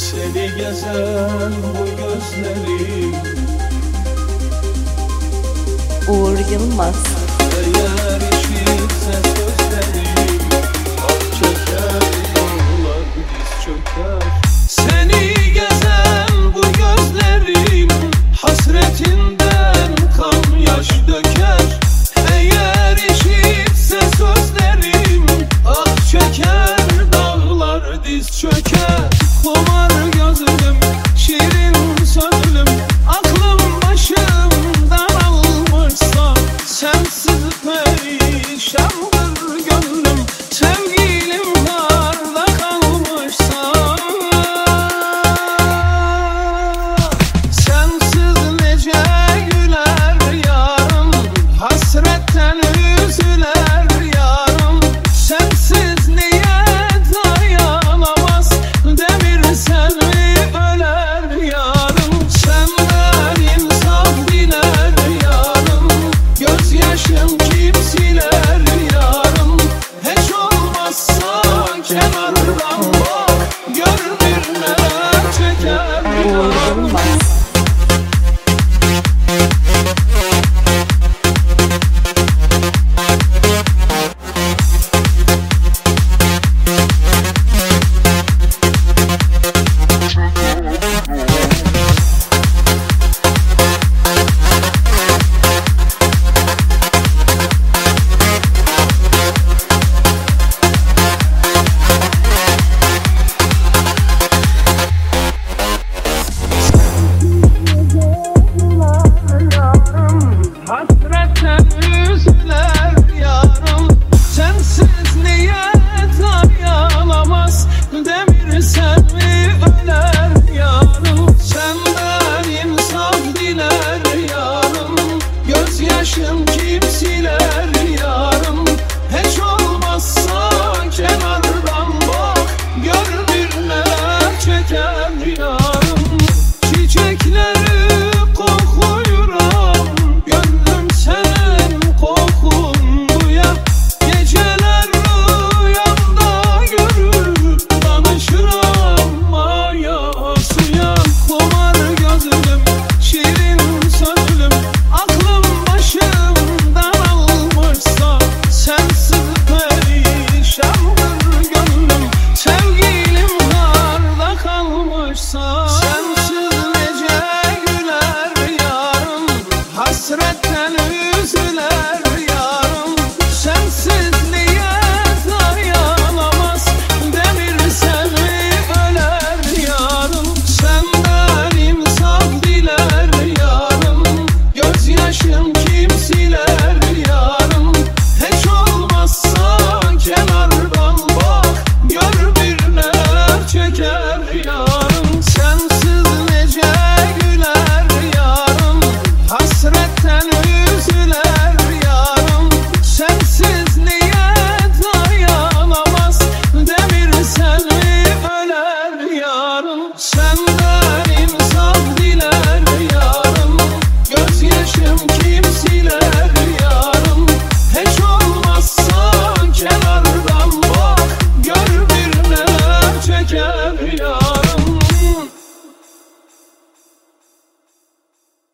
Seni gezen bu gözlerim Uğur Yılmaz. Eğer işitse sözlerim ah çeker yollar diz çöker. Seni gezen bu gözlerim hasretinden kan yaş döker. Eğer işitse sözlerim ah çeker dağlar diz çöker. Kumar gözlüm, şirin sözlüm, aklım başımdan almışsa sensiz perişandır gönlüm, sevgilim darda kalmışsa. Sensiz nece güler yarım, hasretten üzüler yarım. Sensiz niye dayanamaz demir selvi öler yarım. Senden insaf diler yarım, gözyaşım kim siler yarım. Hiç olmazsa kenardan bak gör